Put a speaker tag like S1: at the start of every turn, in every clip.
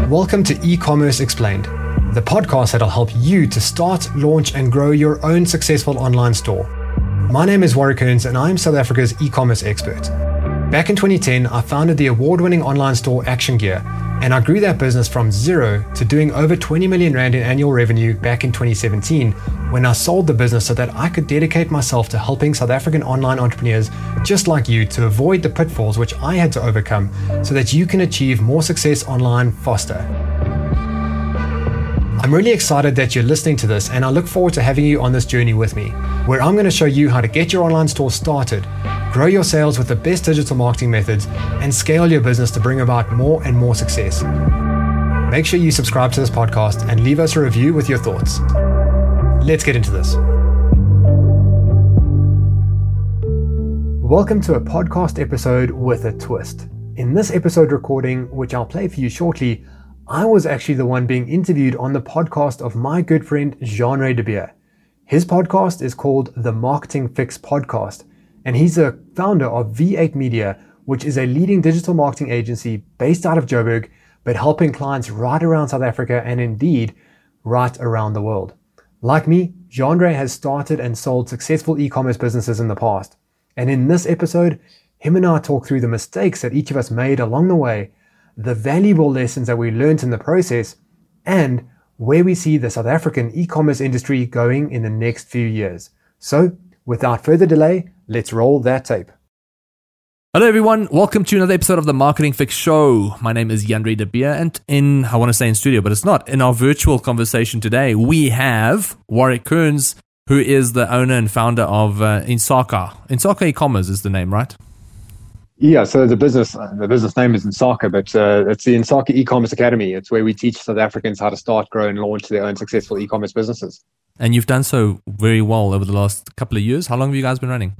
S1: Welcome to E-Commerce Explained, the podcast that'll help you to start, launch, and grow your own successful online store. My name is Warwick Kearns, and I'm South Africa's e-commerce expert. Back in 2010, I founded the award-winning online store Action Gear, and I grew that business from zero to doing over 20 million Rand in annual revenue back in 2017 when I sold the business so that I could dedicate myself to helping South African online entrepreneurs just like you to avoid the pitfalls which I had to overcome so that you can achieve more success online faster. I'm really excited that you're listening to this, and I look forward to having you on this journey with me, where I'm going to show you how to get your online store started, grow your sales with the best digital marketing methods, and scale your business to bring about more and more success. Make sure you subscribe to this podcast and leave us a review with your thoughts. Let's get into this. Welcome to a podcast episode with a twist. In this episode recording, which I'll play for you shortly, I was actually the one being interviewed on the podcast of my good friend Jean-Ray de Beer. His podcast is called the Marketing Fix Podcast, and he's the founder of V8 Media, which is a leading digital marketing agency based out of Joburg, but helping clients right around South Africa and indeed right around the world. Like me, Jean-Ray has started and sold successful e-commerce businesses in the past. And in this episode, him and I talk through the mistakes that each of us made along the way, the valuable lessons that we learned in the process, and where we see the South African e-commerce industry going in the next few years. So, without further delay, let's roll that tape.
S2: Hello everyone, welcome to another episode of the Marketing Fix Show. My name is Jean-Ray de Beer, and I want to say in studio, but it's not. In our virtual conversation today, we have Warwick Kearns, who is the owner and founder of Insaka. Insaka e-commerce is the name, right?
S3: Yeah, so the business name is Insaka, but it's the Insaka E-commerce Academy. It's where we teach South Africans how to start, grow, and launch their own successful e-commerce businesses.
S2: And you've done so very well over the last couple of years. How long have you guys been running?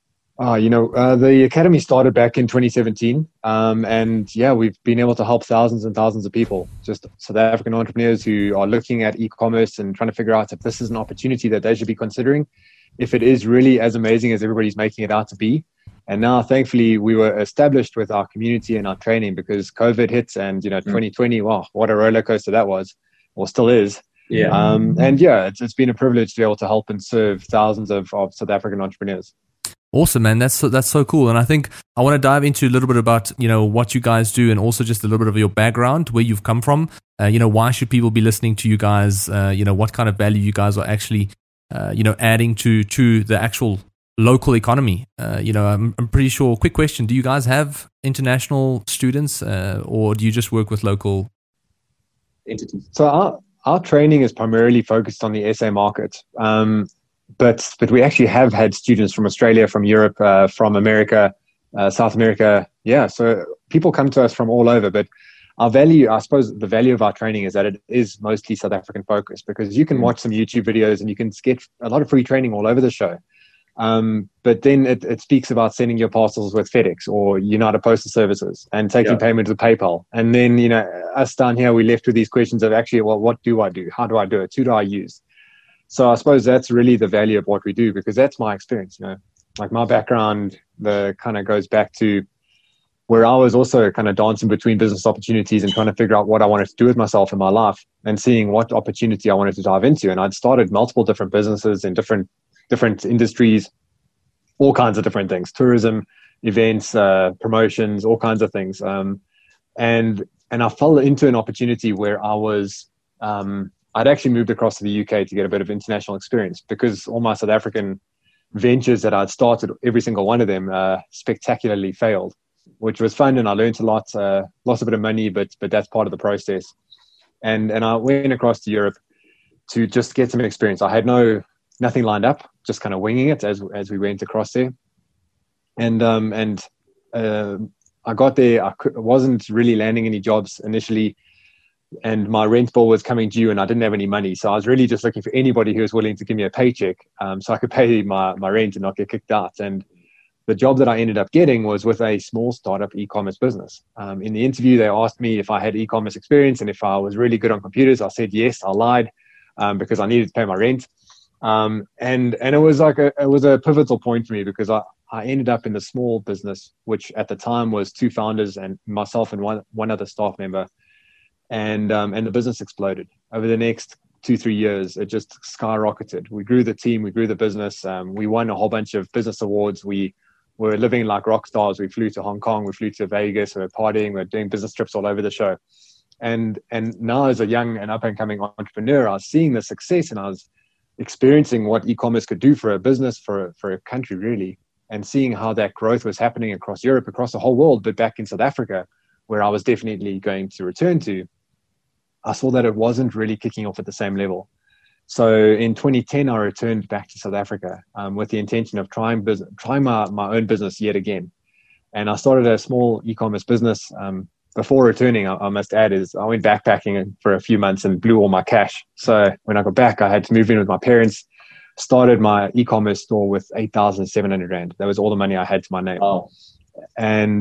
S3: The academy started back in 2017, and yeah, we've been able to help thousands and thousands of people, just South African entrepreneurs who are looking at e-commerce and trying to figure out if this is an opportunity that they should be considering, if it is really as amazing as everybody's making it out to be. And now, thankfully, we were established with our community and our training because COVID hits, and 2020, wow, what a roller coaster that was, or still is.
S2: Yeah.
S3: It's been a privilege to be able to help and serve thousands of South African entrepreneurs.
S2: Awesome, man. That's so cool. And I think I want to dive into a little bit about what you guys do, and also just a little bit of your background, where you've come from. Why should people be listening to you guys? What kind of value you guys are actually adding to the actual local economy. I'm pretty sure. Quick question: do you guys have international students, or do you just work with local entities?
S3: So our training is primarily focused on the SA market, but we actually have had students from Australia, from Europe, from America, South America. Yeah, so people come to us from all over. But our value, I suppose, the value of our training is that it is mostly South African focused, because you can watch some YouTube videos and you can get a lot of free training all over the show. But then it speaks about sending your parcels with FedEx or United Postal Services and taking payment with PayPal. And then, us down here, we left with these questions of actually, well, what do I do? How do I do it? Who do I use? So I suppose that's really the value of what we do, because that's my experience. Like my background, the kind of goes back to where I was also kind of dancing between business opportunities and trying to figure out what I wanted to do with myself in my life and seeing what opportunity I wanted to dive into. And I'd started multiple different businesses in different industries, all kinds of different things, tourism, events, promotions, all kinds of things. And I fell into an opportunity where I was, I'd actually moved across to the UK to get a bit of international experience, because all my South African ventures that I'd started, every single one of them spectacularly failed, which was fun. And I learned a lot, lost a bit of money, but that's part of the process. And I went across to Europe to just get some experience. I had nothing lined up, just kind of winging it as we went across there. And I got there. I wasn't really landing any jobs initially, and my rent bill was coming due, and I didn't have any money. So I was really just looking for anybody who was willing to give me a paycheck, so I could pay my rent and not get kicked out. And the job that I ended up getting was with a small startup e-commerce business. In the interview, they asked me if I had e-commerce experience and if I was really good on computers. I said yes. I lied because I needed to pay my rent. And it was a pivotal point for me, because I ended up in a small business, which at the time was two founders and myself and one other staff member. and the business exploded. Over the next 2-3 years, it just skyrocketed. We grew the team, we grew the business. We won a whole bunch of business awards. We were living like rock stars. We flew to Hong Kong, we flew to Vegas, we were partying, we were doing business trips all over the show. And now as a young and up and coming entrepreneur, I was seeing the success, and I was experiencing what e-commerce could do for a business, for a country really, and seeing how that growth was happening across Europe, across the whole world, but back in South Africa, where I was definitely going to return to, I saw that it wasn't really kicking off at the same level. So in 2010, I returned back to South Africa with the intention of trying my own business yet again. And I started a small e-commerce business. Before returning, I must add, is I went backpacking for a few months and blew all my cash. So when I got back, I had to move in with my parents, started my e-commerce store with 8,700 Rand. That was all the money I had to my name.
S4: Oh.
S3: And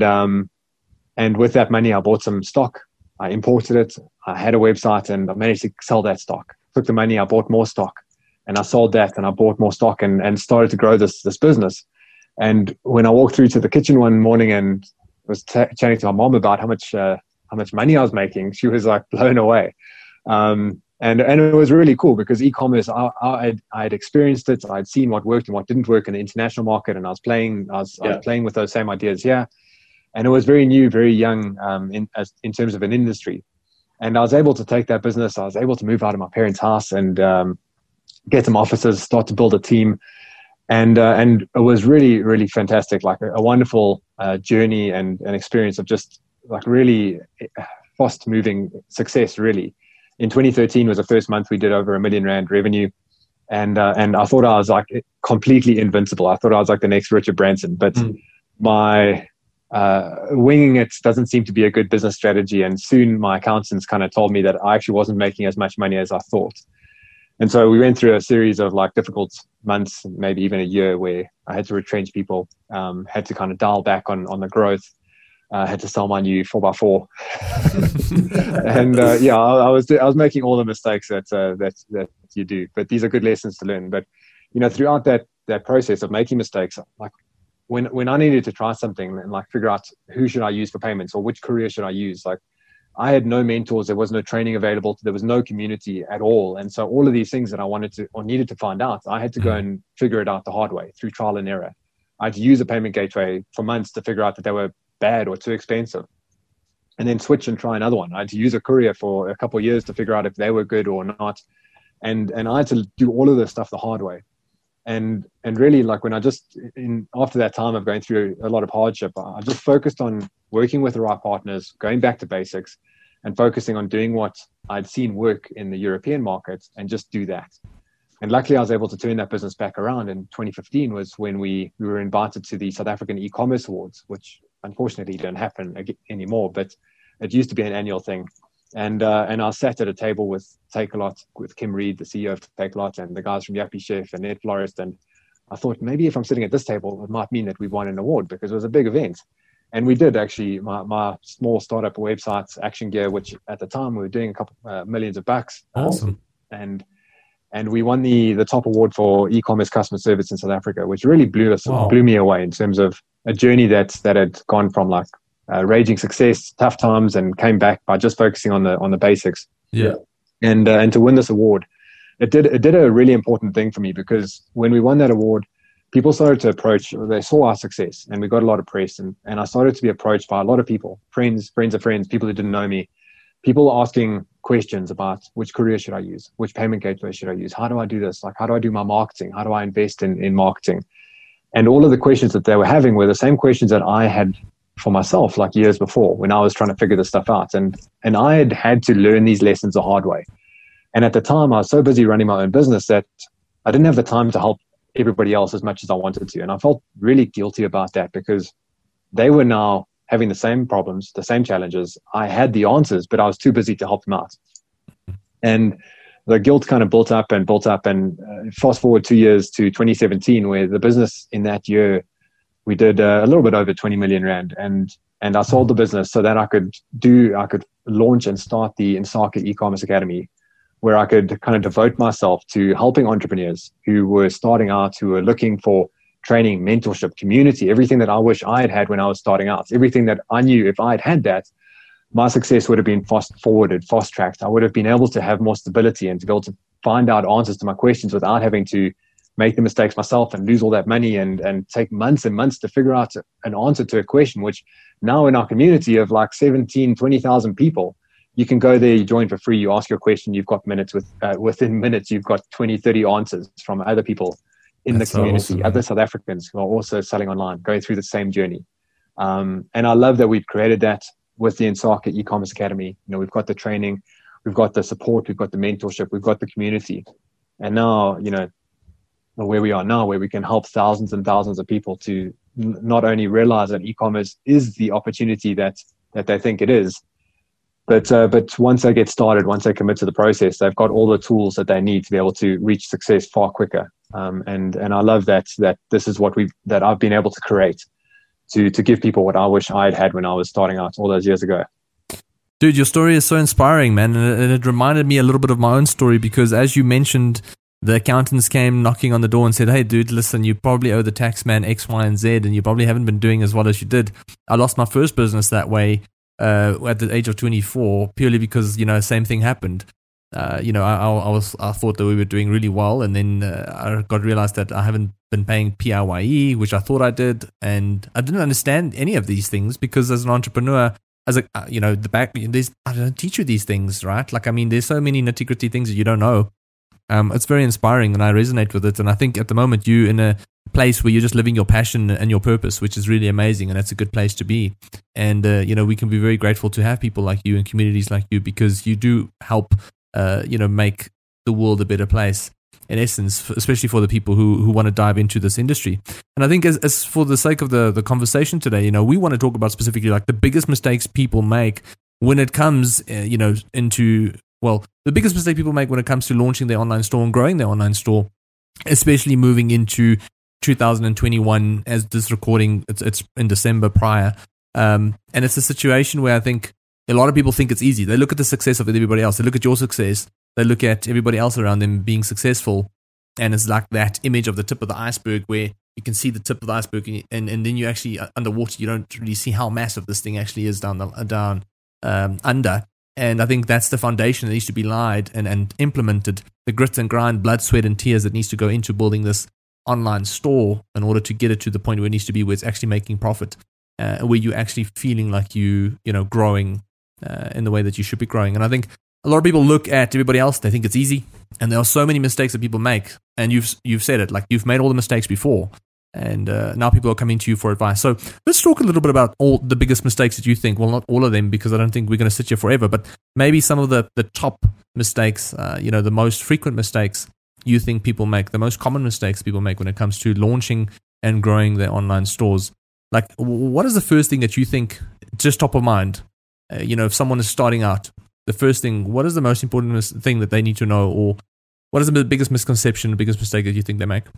S3: with that money, I bought some stock. I imported it. I had a website, and I managed to sell that stock. Took the money, I bought more stock, and I sold that, and I bought more stock, and started to grow this business. And when I walked through to the kitchen one morning and was chatting to my mom about how much money I was making, she was like blown away. And it was really cool because e-commerce, I had experienced it. I'd seen what worked and what didn't work in the international market, and I was playing with those same ideas here. And it was very new, very young in terms of an industry. And I was able to take that business. I was able to move out of my parents' house and get some offices, start to build a team. And it was really, really fantastic, like a wonderful journey and an experience of just like really fast moving success, really. In 2013 was the first month we did over R1 million revenue. And I thought I was like completely invincible. I thought I was like the next Richard Branson, but my winging it doesn't seem to be a good business strategy. And soon my accountants kind of told me that I actually wasn't making as much money as I thought. And so we went through a series of like difficult months, maybe even a year, where I had to retrench people, had to kind of dial back on the growth, had to sell my new 4x4. And I was making all the mistakes that you do, but these are good lessons to learn. But, you know, throughout that process of making mistakes, like when I needed to try something and like figure out who should I use for payments or which career should I use, like I had no mentors, there was no training available, there was no community at all. And so all of these things that I wanted to or needed to find out, I had to go and figure it out the hard way through trial and error. I had to use a payment gateway for months to figure out that they were bad or too expensive, and then switch and try another one. I had to use a courier for a couple of years to figure out if they were good or not. And I had to do all of this stuff the hard way. And really, like when after that time of going through a lot of hardship, I just focused on working with the right partners, going back to basics, and focusing on doing what I'd seen work in the European market and just do that. And luckily, I was able to turn that business back around. In 2015 was when we were invited to the South African e-commerce awards, which unfortunately don't happen anymore, but it used to be an annual thing. And I sat at a table with Takealot, with Kim Reed, the CEO of Takealot, and the guys from Yuppiechef and Ned Florist. And I thought maybe if I'm sitting at this table, it might mean that we've won an award, because it was a big event. And we did actually. My small startup website, Action Gear, which at the time we were doing a couple millions of bucks.
S2: Awesome.
S3: And we won the top award for e-commerce customer service in South Africa, which really blew me away in terms of a journey that had gone from like raging success, tough times, and came back by just focusing on the basics.
S2: Yeah.
S3: And to win this award, it did a really important thing for me, because when we won that award, people started to approach. They saw our success, and we got a lot of press, and I started to be approached by a lot of people, friends of friends, people who didn't know me, people asking questions about which career should I use, which payment gateway should I use, how do I do this, like how do I do my marketing, how do I invest in marketing. And all of the questions that they were having were the same questions that I had for myself, like years before, when I was trying to figure this stuff out. And I had to learn these lessons the hard way. And at the time, I was so busy running my own business that I didn't have the time to help everybody else as much as I wanted to. And I felt really guilty about that, because they were now having the same problems, the same challenges. I had the answers, but I was too busy to help them out. And the guilt kind of built up. And fast forward 2 years to 2017, where the business in that year, we did a little bit over 20 million Rand. And I sold the business so that I could launch and start the Insaka e-commerce academy, where I could kind of devote myself to helping entrepreneurs who were starting out, who were looking for training, mentorship, community, everything that I wish I had when I was starting out, everything that I knew if I had that, my success would have been fast-tracked. I would have been able to have more stability and to be able to find out answers to my questions without having to make the mistakes myself and lose all that money and take months and months to figure out an answer to a question, which now in our community of like 20,000 people, you can go there, you join for free, you ask your question, you've got minutes within minutes, you've got 20, 30 answers from other people in the community, other South Africans who are also selling online, going through the same journey. And I love that we've created that with the Insaka e-commerce academy. We've got the training, we've got the support, we've got the mentorship, we've got the community. And now, where we are now, where we can help thousands and thousands of people to not only realize that e-commerce is the opportunity that they think it is, but once they get started, once they commit to the process, they've got all the tools that they need to be able to reach success far quicker. And I love that this is that I've been able to create to give people what I wish I had when I was starting out all those years ago.
S2: Dude, your story is so inspiring, man. And it reminded me a little bit of my own story, because as you mentioned, the accountants came knocking on the door and said, hey, dude, listen, you probably owe the tax man X, Y, and Z, and you probably haven't been doing as well as you did. I lost my first business that way at the age of 24, purely because, same thing happened. I thought that we were doing really well, and then I realized that I haven't been paying PIYE, which I thought I did, and I didn't understand any of these things, because as an entrepreneur, I don't teach you these things, right? There's so many nitty-gritty things that you don't know. It's very inspiring, and I resonate with it. And I think at the moment you're in a place where you're just living your passion and your purpose, which is really amazing, and that's a good place to be. And we can be very grateful to have people like you and communities like you, because you do help make the world a better place, in essence, especially for the people who want to dive into this industry. And I think as for the sake of the conversation today, we want to talk about specifically like the biggest mistakes people make when it comes the biggest mistake people make when it comes to launching their online store and growing their online store, especially moving into 2021. As this recording, it's in December prior, and it's a situation where I think a lot of people think it's easy. They look at the success of everybody else. They look at your success. They look at everybody else around them being successful, and it's like that image of the tip of the iceberg, where you can see the tip of the iceberg, and then you actually underwater, you don't really see how massive this thing actually is down under. And I think that's the foundation that needs to be laid and implemented, the grit and grind, blood, sweat, and tears that needs to go into building this online store in order to get it to the point where it needs to be, where it's actually making profit, where you're actually feeling like growing in the way that you should be growing. And I think a lot of people look at everybody else, they think it's easy, and there are so many mistakes that people make. And you've said it, like you've made all the mistakes before, and now people are coming to you for advice. So let's talk a little bit about all the biggest mistakes that you think. Well, not all of them, because I don't think we're going to sit here forever, but maybe some of the top mistakes, the most frequent mistakes you think people make, the most common mistakes people make when it comes to launching and growing their online stores. Like, what is the first thing that you think, just top of mind, if someone is starting out, the first thing, what is the most important thing that they need to know, or what is the biggest misconception, the biggest mistake that you think they make?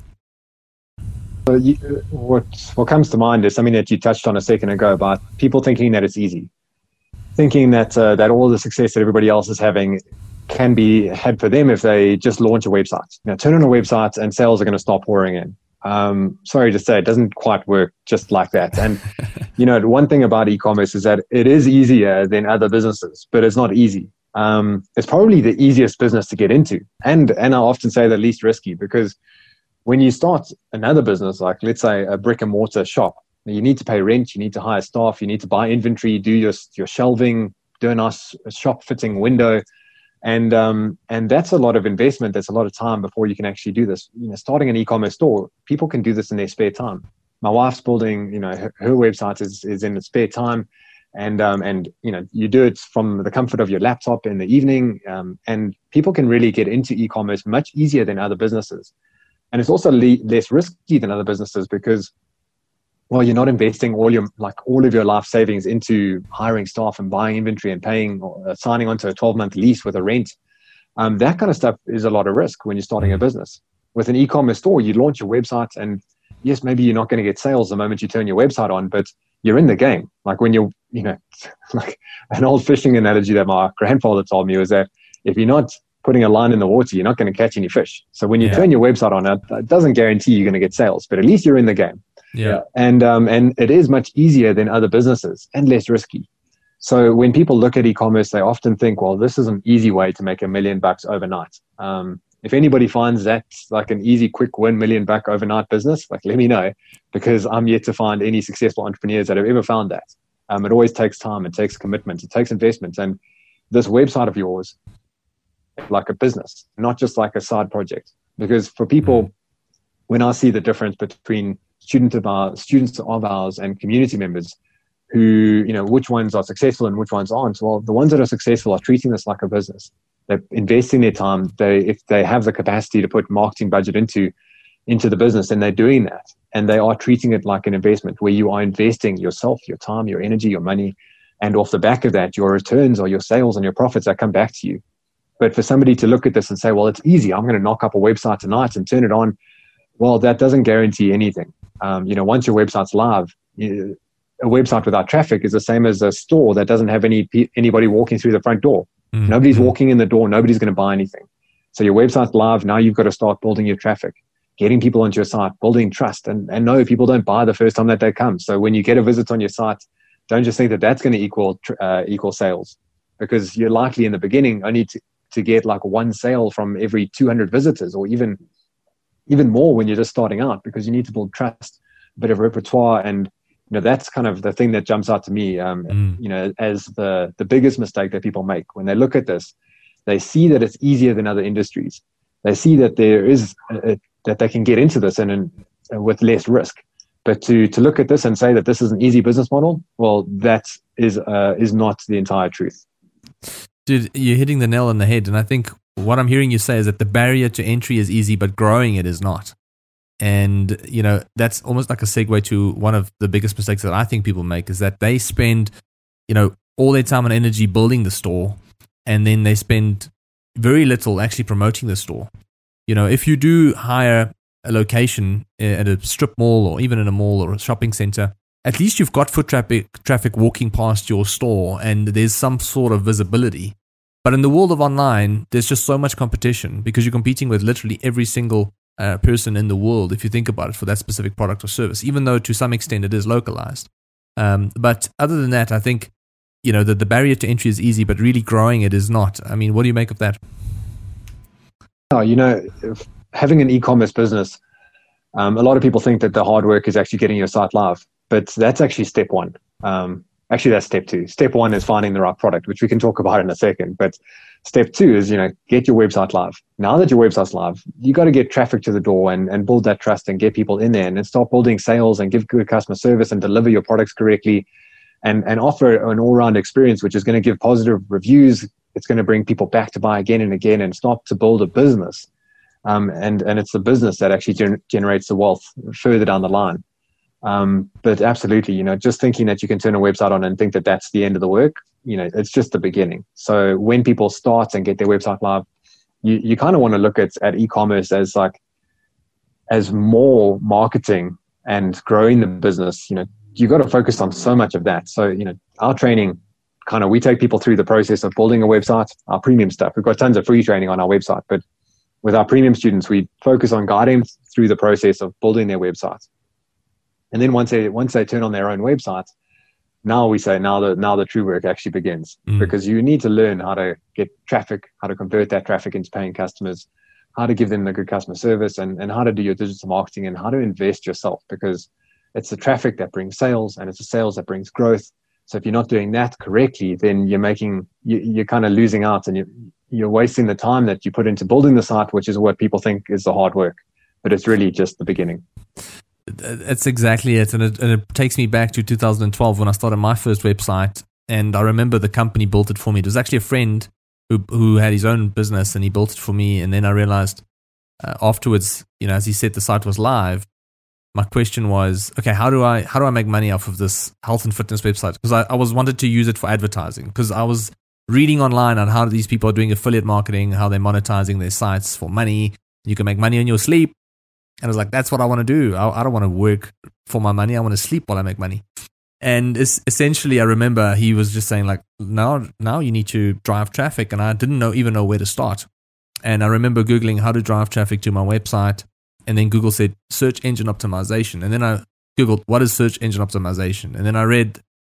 S3: What comes to mind is something that you touched on a second ago about people thinking that it's easy, thinking that all the success that everybody else is having can be had for them if they just launch a website. Turn on a website and sales are going to start pouring in. Sorry to say, it doesn't quite work just like that. And one thing about e-commerce is that it is easier than other businesses, but it's not easy. It's probably the easiest business to get into, and I often say the least risky, because when you start another business, like let's say a brick and mortar shop, you need to pay rent, you need to hire staff, you need to buy inventory, do your shelving, do a nice shop fitting window. And that's a lot of investment. That's a lot of time before you can actually do this. Starting an e-commerce store, people can do this in their spare time. My wife's building, her website is in the spare time. And you do it from the comfort of your laptop in the evening. And people can really get into e-commerce much easier than other businesses. And it's also less risky than other businesses, because, well, you're not investing all of your life savings into hiring staff and buying inventory and paying or signing onto a 12-month lease with a rent. That kind of stuff is a lot of risk when you're starting a business. With an e-commerce store, you launch your website, and yes, maybe you're not going to get sales the moment you turn your website on, but you're in the game. Like when you're, like an old fishing analogy that my grandfather told me was that if you're not putting a line in the water, you're not going to catch any fish. So when you turn your website on, it doesn't guarantee you're going to get sales, but at least you're in the game.
S2: Yeah.
S3: And it is much easier than other businesses and less risky. So when people look at e-commerce, they often think, well, this is an easy way to make $1 million overnight. If anybody finds that like an easy, quick $1 million overnight business, like let me know, because I'm yet to find any successful entrepreneurs that have ever found that. It always takes time, it takes commitment, it takes investment. And this website of yours, like a business, not just like a side project. Because for people, when I see the difference between students of ours and community members, who, you know, which ones are successful and which ones aren't. Well, the ones that are successful are treating this like a business. They're investing their time. If they have the capacity to put marketing budget into the business, then they're doing that. And they are treating it like an investment where you are investing yourself, your time, your energy, your money. And off the back of that, your returns or your sales and your profits that come back to you. But for somebody to look at this and say, well, it's easy, I'm going to knock up a website tonight and turn it on. Well, that doesn't guarantee anything. Once your website's live, a website without traffic is the same as a store that doesn't have anybody walking through the front door. Nobody's walking in the door. Nobody's going to buy anything. So your website's live. Now you've got to start building your traffic, getting people onto your site, building trust. And no, people don't buy the first time that they come. So when you get a visit on your site, don't just think that that's going to equal sales, because you're likely in the beginning only to get like one sale from every 200 visitors, or even more when you're just starting out, because you need to build trust, a bit of repertoire. And that's kind of the thing that jumps out to me, as the biggest mistake that people make when they look at this. They see that it's easier than other industries. They see that there is that they can get into this and with less risk. But to look at this and say that this is an easy business model, well, that is not the entire truth.
S2: Dude, you're hitting the nail on the head. And I think what I'm hearing you say is that the barrier to entry is easy, but growing it is not. And, that's almost like a segue to one of the biggest mistakes that I think people make, is that they spend, all their time and energy building the store, and then they spend very little actually promoting the store. If you do hire a location at a strip mall or even in a mall or a shopping center, at least you've got foot traffic walking past your store and there's some sort of visibility. But in the world of online, there's just so much competition because you're competing with literally every single person in the world, if you think about it, for that specific product or service, even though to some extent it is localized. But other than that, I think, that the barrier to entry is easy, but really growing it is not. I mean, what do you make of that?
S3: Having an e-commerce business, a lot of people think that the hard work is actually getting your site live, but that's actually step one. Actually, that's step two. Step one is finding the right product, which we can talk about in a second. But step two is, get your website live. Now that your website's live, you got to get traffic to the door and build that trust and get people in there and start building sales and give good customer service and deliver your products correctly and offer an all-round experience, which is going to give positive reviews. It's going to bring people back to buy again and again and start to build a business. And it's the business that actually generates the wealth further down the line. But absolutely, just thinking that you can turn a website on and think that that's the end of the work, it's just the beginning. So when people start and get their website live, you kind of want to look at e-commerce as more marketing and growing the business. You got to focus on so much of that. So, our training, we take people through the process of building a website, our premium stuff. We've got tons of free training on our website, but with our premium students, we focus on guiding through the process of building their website. And then once they turn on their own website, now we say, now the true work actually begins, because you need to learn how to get traffic, how to convert that traffic into paying customers, how to give them the good customer service, and how to do your digital marketing and how to invest yourself, because it's the traffic that brings sales and it's the sales that brings growth. So if you're not doing that correctly, then you're kind of losing out and you're wasting the time that you put into building the site, which is what people think is the hard work, but it's really just the beginning.
S2: That's exactly it. And it takes me back to 2012 when I started my first website. And I remember the company built it for me. It was actually a friend who had his own business and he built it for me. And then I realized afterwards, as he said, the site was live. My question was, okay, how do I make money off of this health and fitness website? Because I wanted to use it for advertising, because I was reading online on how these people are doing affiliate marketing, how they're monetizing their sites for money. You can make money on your sleep. And I was like, that's what I want to do. I don't want to work for my money. I want to sleep while I make money. And essentially, I remember he was just saying like, now you need to drive traffic. And I didn't even know where to start. And I remember Googling how to drive traffic to my website. And then Google said search engine optimization. And then I Googled what is search engine optimization. And then I read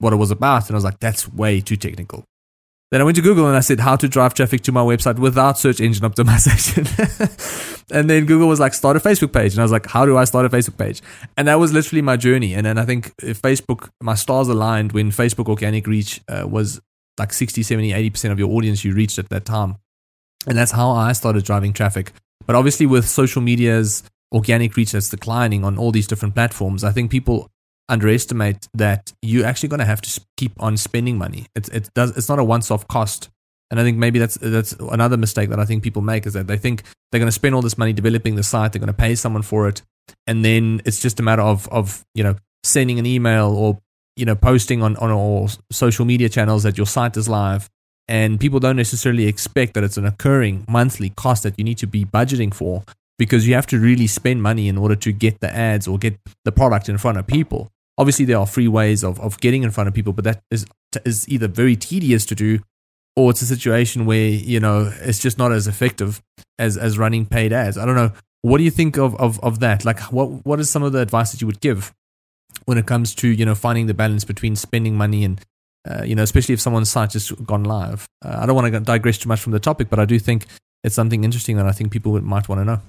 S2: what it was about. And I was like, that's way too technical. Then I went to Google and I said, how to drive traffic to my website without search engine optimization. And then Google was like, start a Facebook page. And I was like, how do I start a Facebook page? And that was literally my journey. And then I think if Facebook, my stars aligned when Facebook organic reach was like 60, 70, 80% of your audience you reached at that time. And that's how I started driving traffic. But obviously with social media's organic reach that's declining on all these different platforms, I think people underestimate that you're actually going to have to keep on spending money. It's not a once-off cost. And I think maybe that's another mistake that I think people make, is that they think they're going to spend all this money developing the site, they're going to pay someone for it, and then it's just a matter of sending an email or posting on all social media channels that your site is live. And people don't necessarily expect that it's an occurring monthly cost that you need to be budgeting for, because you have to really spend money in order to get the ads or get the product in front of people. Obviously, there are free ways of getting in front of people, but that is either very tedious to do, or it's a situation where, it's just not as effective as running paid ads. I don't know. What do you think of that? Like, what is some of the advice that you would give when it comes to, finding the balance between spending money and, especially if someone's site has gone live? I don't want to digress too much from the topic, but I do think it's something interesting that I think people might want to know.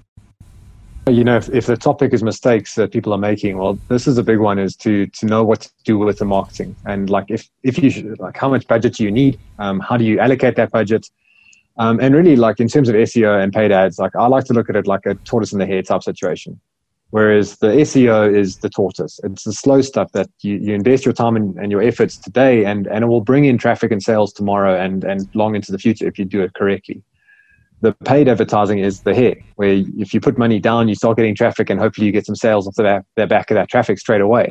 S3: If the topic is mistakes that people are making, well, this is a big one, is to know what to do with the marketing. And like, if you should, like, how much budget do you need? How do you allocate that budget? And really, like, in terms of SEO and paid ads, like, I like to look at it like a tortoise and the hare type situation. Whereas the SEO is the tortoise. It's the slow stuff that you invest your time and your efforts today, and it will bring in traffic and sales tomorrow and long into the future if you do it correctly. The paid advertising is the hare, where if you put money down, you start getting traffic, and hopefully you get some sales off the back of that traffic straight away.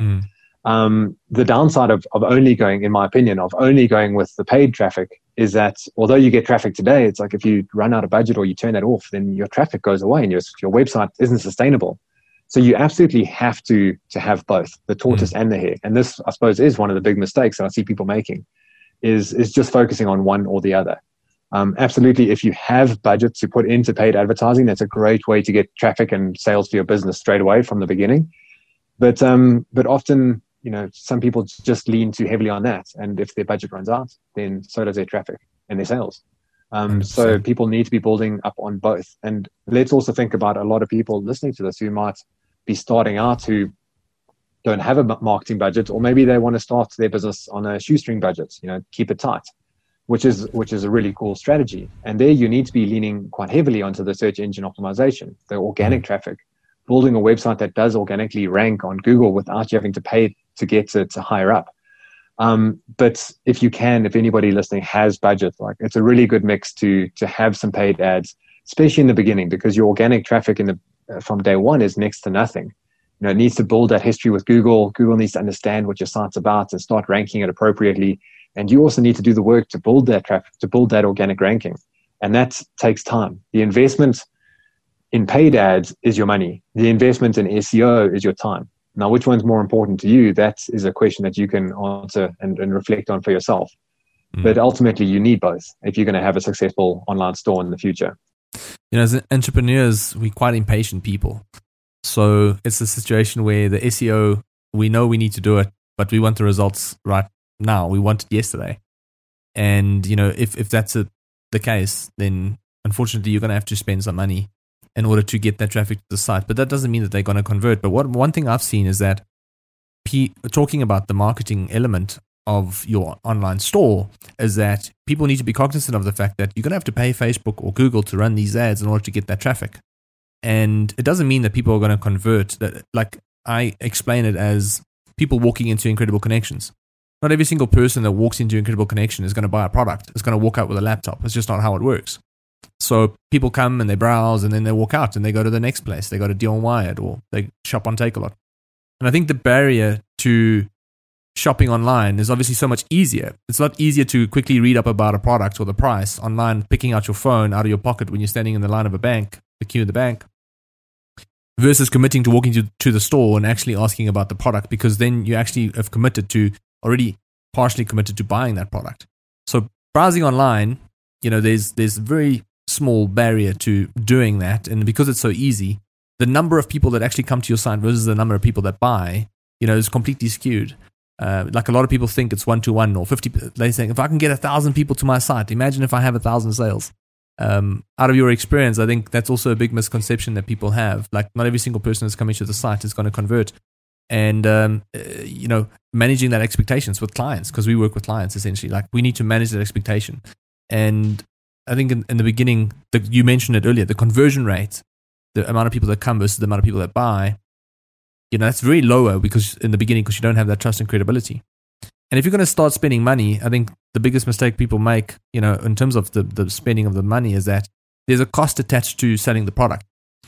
S3: The downside of only going, in my opinion, of only going with the paid traffic is that although you get traffic today, it's like if you run out of budget or you turn that off, then your traffic goes away and your website isn't sustainable. So you absolutely have to have both the tortoise and the hare. And this, I suppose, is one of the big mistakes that I see people making, is just focusing on one or the other. Absolutely, if you have budget to put into paid advertising, that's a great way to get traffic and sales for your business straight away from the beginning. But often, some people just lean too heavily on that, and if their budget runs out, then so does their traffic and their sales. So people need to be building up on both. And let's also think about a lot of people listening to this who might be starting out, who don't have a marketing budget, or maybe they want to start their business on a shoestring budget, keep it tight, which is a really cool strategy. And there you need to be leaning quite heavily onto the search engine optimization, the organic traffic, building a website that does organically rank on Google without you having to pay to get to higher up. But if anybody listening has budget, like, it's a really good mix to have some paid ads, especially in the beginning, because your organic traffic from day one is next to nothing. It needs to build that history with Google. Google needs to understand what your site's about and start ranking it appropriately. And you also need to do the work to build that traffic, to build that organic ranking. And that takes time. The investment in paid ads is your money. The investment in SEO is your time. Now, which one's more important to you? That is a question that you can answer and reflect on for yourself. But ultimately, you need both if you're going to have a successful online store in the future.
S2: As entrepreneurs, we're quite impatient people. So it's a situation where the SEO, we know we need to do it, but we want the results right now. We want it yesterday. And, if that's the case, then unfortunately you're going to have to spend some money in order to get that traffic to the site. But that doesn't mean that they're going to convert. But one thing I've seen is that talking about the marketing element of your online store is that people need to be cognizant of the fact that you're going to have to pay Facebook or Google to run these ads in order to get that traffic. And it doesn't mean that people are going to convert. That, like I explain it as people walking into Incredible Connections. Not every single person that walks into Incredible Connection is going to buy a product. It's going to walk out with a laptop. It's just not how it works. So people come and they browse and then they walk out and they go to the next place. They go to Deal Wired or they shop on Takealot. And I think the barrier to shopping online is obviously so much easier. It's a lot easier to quickly read up about a product or the price online, picking out your phone out of your pocket when you're standing in the line of a bank, the queue of the bank, versus committing to walking to the store and actually asking about the product, because then you actually have already partially committed to buying that product. So browsing online, there's very small barrier to doing that. And because it's so easy, the number of people that actually come to your site versus the number of people that buy, is completely skewed. Like a lot of people think it's 1-to-1 or 50. They think if I can get 1,000 people to my site, imagine if I have 1,000 sales. Out of your experience, I think that's also a big misconception that people have. Like not every single person that's coming to the site is going to convert. And, managing that expectations with clients, because we work with clients essentially, like we need to manage that expectation. And I think in the beginning, you mentioned it earlier, the conversion rate, the amount of people that come versus the amount of people that buy, that's very lower because in the beginning, because you don't have that trust and credibility. And if you're going to start spending money, I think the biggest mistake people make, in terms of the spending of the money is that there's a cost attached to selling the product.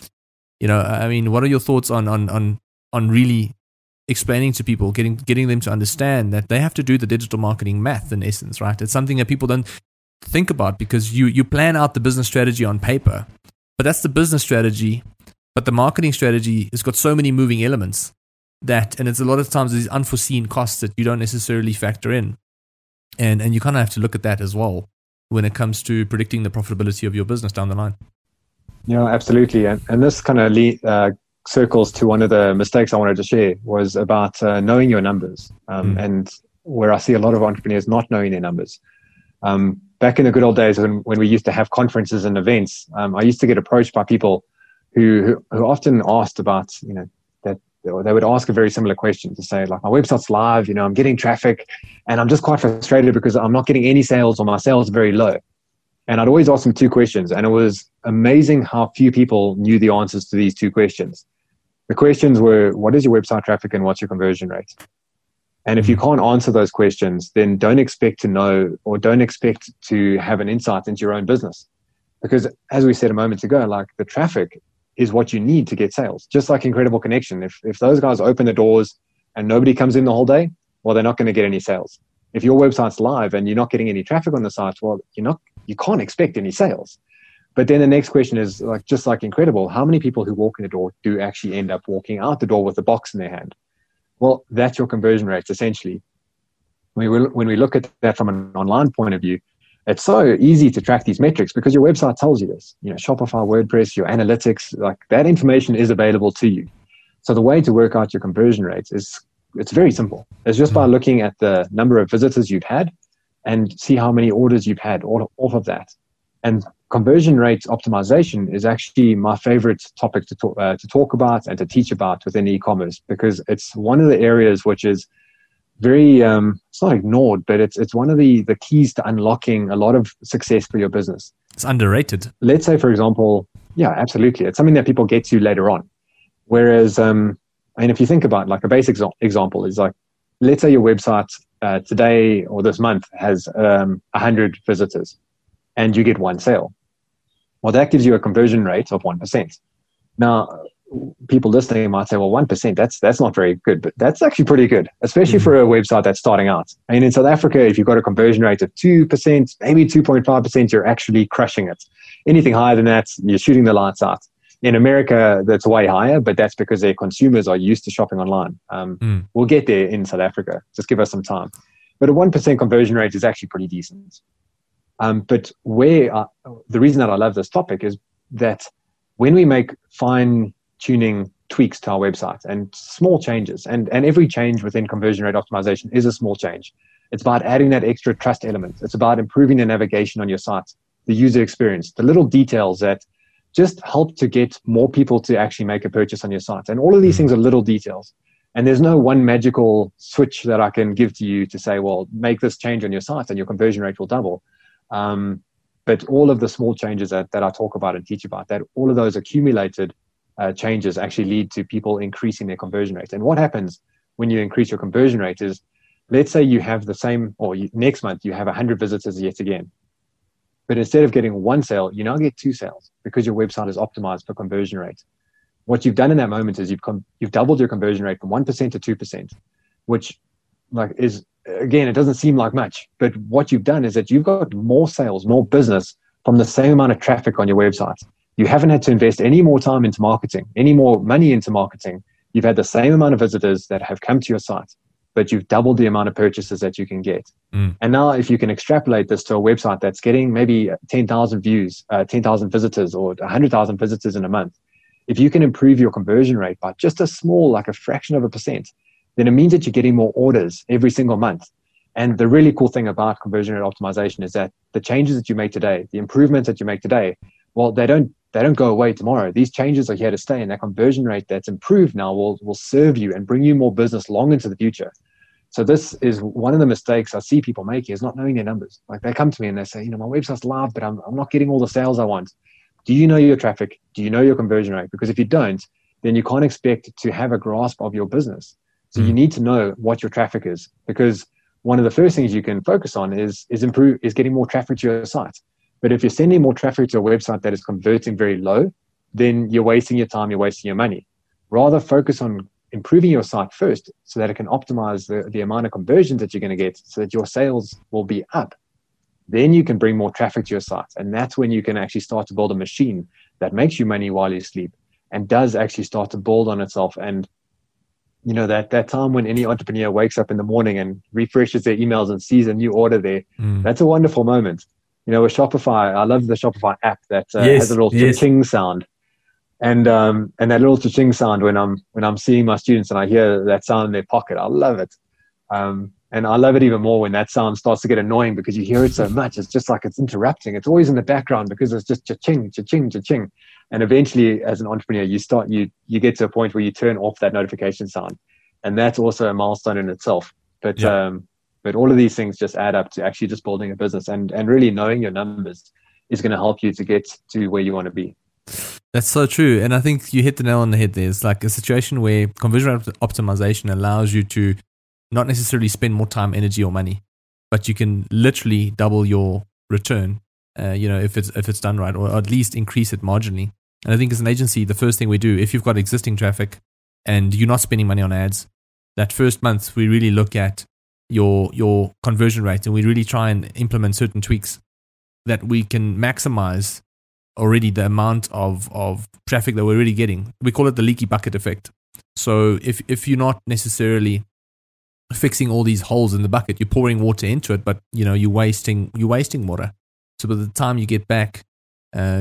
S2: I mean, what are your thoughts on really explaining to people, getting them to understand that they have to do the digital marketing math in essence, right? It's something that people don't think about because you plan out the business strategy on paper, but that's the business strategy. But the marketing strategy has got so many moving elements and it's a lot of times these unforeseen costs that you don't necessarily factor in. And you kind of have to look at that as well when it comes to predicting the profitability of your business down the line.
S3: Yeah, absolutely. And this kind of circles to one of the mistakes I wanted to share was about knowing your numbers. And where I see a lot of entrepreneurs not knowing their numbers. Back in the good old days when we used to have conferences and events, I used to get approached by people who often asked about, that they would ask a very similar question to say, like, my website's live, I'm getting traffic and I'm just quite frustrated because I'm not getting any sales or my sales are very low. And I'd always ask them two questions. And it was amazing how few people knew the answers to these two questions. The questions were, what is your website traffic and what's your conversion rate? And if you can't answer those questions, then don't expect to know or don't expect to have an insight into your own business. Because as we said a moment ago, like the traffic is what you need to get sales. Just like Incredible Connection. If those guys open the doors and nobody comes in the whole day, well, they're not going to get any sales. If your website's live and you're not getting any traffic on the site, well, you can't expect any sales. But then the next question is, like, just like Incredible, how many people who walk in the door do actually end up walking out the door with a box in their hand? Well, that's your conversion rate, essentially. When we look at that from an online point of view, it's so easy to track these metrics because your website tells you this. Shopify, WordPress, your analytics, like that information is available to you. So the way to work out your conversion rates it's very simple. It's just by looking at the number of visitors you've had and see how many orders you've had off of that. And conversion rate optimization is actually my favorite topic to talk about and to teach about within e-commerce, because it's one of the areas which is very, it's not ignored, but it's one of the keys to unlocking a lot of success for your business.
S2: It's underrated.
S3: Let's say, for example, yeah, absolutely. It's something that people get to later on. Whereas, if you think about like a basic example is like, let's say your website today or this month has 100 visitors and you get one sale. Well, that gives you a conversion rate of 1%. Now, people listening might say, well, 1%, that's not very good, but that's actually pretty good, especially for a website that's starting out. And in South Africa, if you've got a conversion rate of 2%, maybe 2.5%, you're actually crushing it. Anything higher than that, you're shooting the lights out. In America, that's way higher, but that's because their consumers are used to shopping online. We'll get there in South Africa. Just give us some time. But a 1% conversion rate is actually pretty decent. But the reason that I love this topic is that when we make fine-tuning tweaks to our website and small changes, and every change within conversion rate optimization is a small change. It's about adding that extra trust element. It's about improving the navigation on your site, the user experience, the little details that just help to get more people to actually make a purchase on your site. And all of these things are little details. And there's no one magical switch that I can give to you to say, well, make this change on your site and your conversion rate will double. But all of the small changes that I talk about and teach about, that all of those accumulated changes actually lead to people increasing their conversion rate. And what happens when you increase your conversion rate is, let's say you have the same, or next month you have 100 visitors yet again. But instead of getting one sale, you now get 2 sales because your website is optimized for conversion rate. What you've done in that moment is you've doubled your conversion rate from 1% to 2%, which is, again, it doesn't seem like much, but what you've done is that you've got more sales, more business from the same amount of traffic on your website. You haven't had to invest any more time into marketing, any more money into marketing. You've had the same amount of visitors that have come to your site, but you've doubled the amount of purchases that you can get. And now if you can extrapolate this to a website that's getting maybe 10,000 views, 10,000 visitors or 100,000 visitors in a month, if you can improve your conversion rate by just a small, like a fraction of a percent, then it means that you're getting more orders every single month. And the really cool thing about conversion rate optimization is that the changes that you make today, the improvements that you make today, well, they don't go away tomorrow. These changes are here to stay, and that conversion rate that's improved now will serve you and bring you more business long into the future. So this is one of the mistakes I see people making, is not knowing their numbers. Like, they come to me and they say, my website's live, but I'm not getting all the sales I want. Do you know your traffic? Do you know your conversion rate? Because if you don't, then you can't expect to have a grasp of your business. So you need to know what your traffic is, because one of the first things you can focus on is getting more traffic to your site. But if you're sending more traffic to a website that is converting very low, then you're wasting your time, you're wasting your money. Rather focus on improving your site first so that it can optimize the amount of conversions that you're going to get so that your sales will be up. Then you can bring more traffic to your site. And that's when you can actually start to build a machine that makes you money while you sleep and does actually start to build on itself. And that time when any entrepreneur wakes up in the morning and refreshes their emails and sees a new order there, that's a wonderful moment. With Shopify, I love the Shopify app that has a little cha-ching sound. And that little cha-ching sound when I'm seeing my students and I hear that sound in their pocket, I love it. And I love it even more when that sound starts to get annoying because you hear it so much. It's just like it's interrupting. It's always in the background because it's just cha-ching, cha-ching, cha-ching. And eventually, as an entrepreneur, you get to a point where you turn off that notification sound, and that's also a milestone in itself. But all of these things just add up to actually just building a business, and really knowing your numbers is going to help you to get to where you want to be.
S2: That's so true, and I think you hit the nail on the head. There's like a situation where conversion rate optimization allows you to not necessarily spend more time, energy, or money, but you can literally double your return. If it's done right, or at least increase it marginally. And I think as an agency, the first thing we do, if you've got existing traffic and you're not spending money on ads, that first month we really look at your conversion rate, and we really try and implement certain tweaks that we can maximize already the amount of traffic that we're really getting. We call it the leaky bucket effect. So if you're not necessarily fixing all these holes in the bucket, you're pouring water into it, but you're wasting water. So by the time you get back, to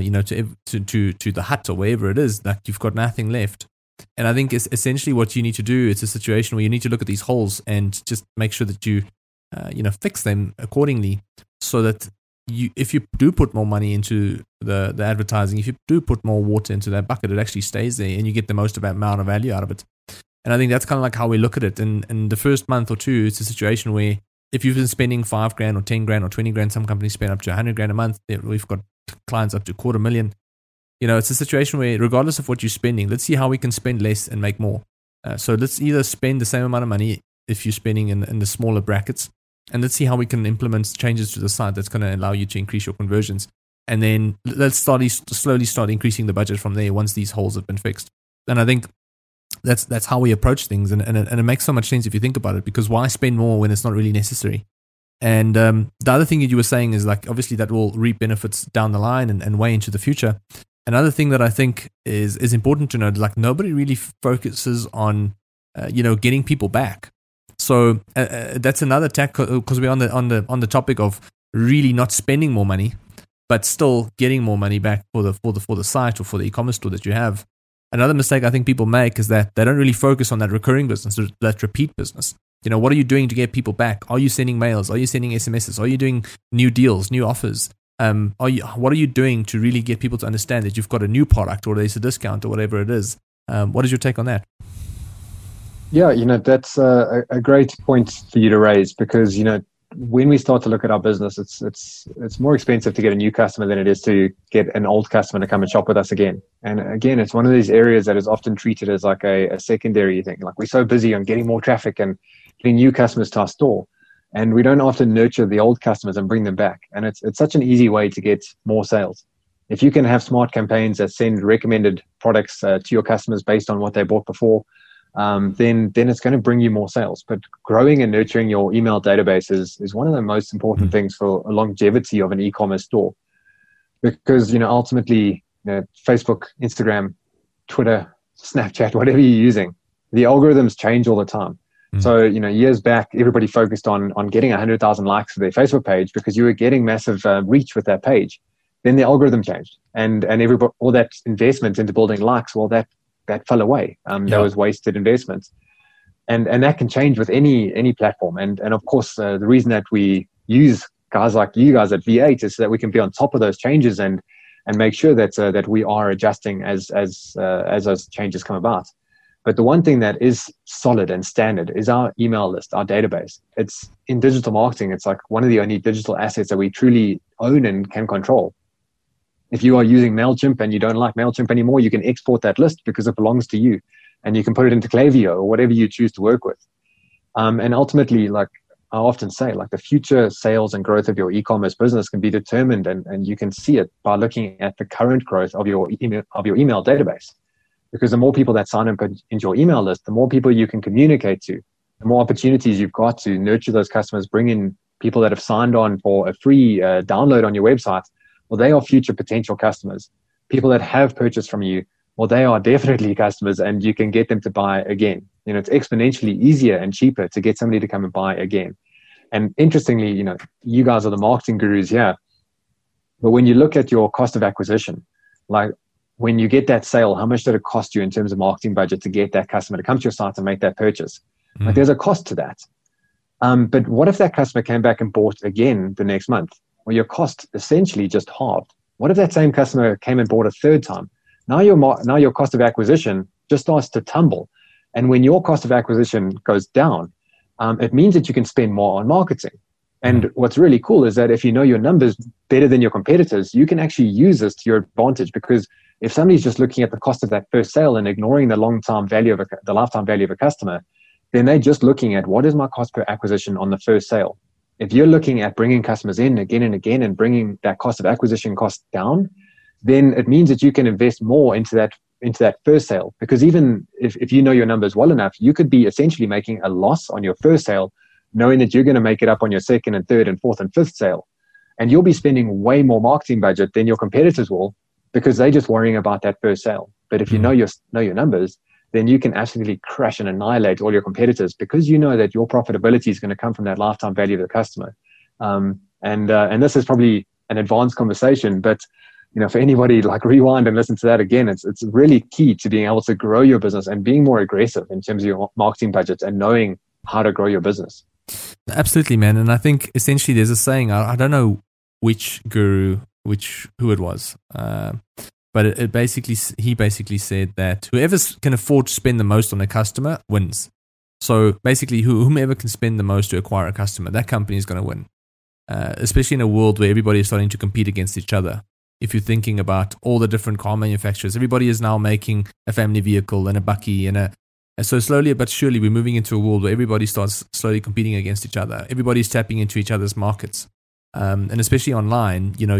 S2: the hut or wherever it is, like you've got nothing left. And I think it's essentially what you need to do. It's a situation where you need to look at these holes and just make sure that you, fix them accordingly, so that if you do put more money into the advertising, if you do put more water into that bucket, it actually stays there and you get the most amount of value out of it. And I think that's kind of like how we look at it. And the first month or two, it's a situation where if you've been spending $5,000 or $10,000 or $20,000, some companies spend up to $100,000 a month. We've got clients up to $250,000. It's a situation where regardless of what you're spending, let's see how we can spend less and make more. So let's either spend the same amount of money if you're spending in the smaller brackets, and let's see how we can implement changes to the site that's going to allow you to increase your conversions. And then let's slowly start increasing the budget from there once these holes have been fixed. And I think that's how we approach things, and it makes so much sense if you think about it, because why spend more when it's not really necessary? And the other thing that you were saying is, like, obviously that will reap benefits down the line and way into the future. Another thing that I think is important to note, like, nobody really focuses on getting people back. So that's another tack, because we're on the topic of really not spending more money, but still getting more money back for the site or for the e-commerce store that you have. Another mistake I think people make is that they don't really focus on that recurring business, that repeat business. What are you doing to get people back? Are you sending mails? Are you sending SMSs? Are you doing new deals, new offers? What are you doing to really get people to understand that you've got a new product or there's a discount or whatever it is? What is your take on that?
S3: Yeah, that's a great point for you to raise, because when we start to look at our business, it's more expensive to get a new customer than it is to get an old customer to come and shop with us again. And again, it's one of these areas that is often treated as like a secondary thing. Like, we're so busy on getting more traffic and getting new customers to our store, and we don't often nurture the old customers and bring them back. And it's such an easy way to get more sales. If you can have smart campaigns that send recommended products to your customers based on what they bought before, then it's going to bring you more sales. But growing and nurturing your email database is one of the most important things for a longevity of an e-commerce store, because ultimately, Facebook, Instagram, Twitter, Snapchat, whatever you're using, the algorithms change all the time. So years back, everybody focused on getting 100,000 likes for their Facebook page because you were getting massive reach with that page. Then the algorithm changed, and everybody, all that investment into building likes, well, that fell away. That was wasted investment. and that can change with any platform. And of course, the reason that we use guys like you guys at V8 is so that we can be on top of those changes and make sure that we are adjusting as those changes come about. But the one thing that is solid and standard is our email list, our database. It's in digital marketing. It's like one of the only digital assets that we truly own and can control. If you are using MailChimp and you don't like MailChimp anymore, you can export that list because it belongs to you, and you can put it into Klaviyo or whatever you choose to work with. And ultimately, like I often say, like the future sales and growth of your e-commerce business can be determined, and you can see it by looking at the current growth of your email database. Because the more people that sign up into your email list, the more people you can communicate to, the more opportunities you've got to nurture those customers, bring in people that have signed on for a free download on your website. Well, they are future potential customers. People that have purchased from you, well, they are definitely customers, and you can get them to buy again. You know, it's exponentially easier and cheaper to get somebody to come and buy again. And interestingly, you know, you guys are the marketing gurus here, but when you look at your cost of acquisition, like when you get that sale, how much did it cost you in terms of marketing budget to get that customer to come to your site and make that purchase? Like there's a cost to that. But what if that customer came back and bought again the next month? Well, your cost essentially just halved. What if that same customer came and bought a third time? Now your cost of acquisition just starts to tumble. And when your cost of acquisition goes down, it means that you can spend more on marketing. And what's really cool is that if you know your numbers better than your competitors, you can actually use this to your advantage, because if somebody's just looking at the cost of that first sale and ignoring the lifetime value of a customer, then they're just looking at what is my cost per acquisition on the first sale. If you're looking at bringing customers in again and again and bringing that cost of acquisition cost down, then it means that you can invest more into that first sale. Because even if you know your numbers well enough, you could be essentially making a loss on your first sale, knowing that you're going to make it up on your second and third and fourth and fifth sale. And you'll be spending way more marketing budget than your competitors will, because they're just worrying about that first sale. But if you know your numbers, then you can absolutely crush and annihilate all your competitors, because you know that your profitability is going to come from that lifetime value of the customer. And this is probably an advanced conversation, but you know, for anybody, like rewind and listen to that again, it's really key to being able to grow your business and being more aggressive in terms of your marketing budgets and knowing how to grow your business.
S2: Absolutely, man. And I think essentially there's a saying, I don't know which guru, who it was, but he basically said that whoever can afford to spend the most on a customer wins. So basically, whomever can spend the most to acquire a customer, that company is going to win. Especially in a world where everybody is starting to compete against each other. If you're thinking about all the different car manufacturers, everybody is now making a family vehicle and a bakkie and so slowly but surely we're moving into a world where everybody starts slowly competing against each other. Everybody's tapping into each other's markets, and especially online. You know,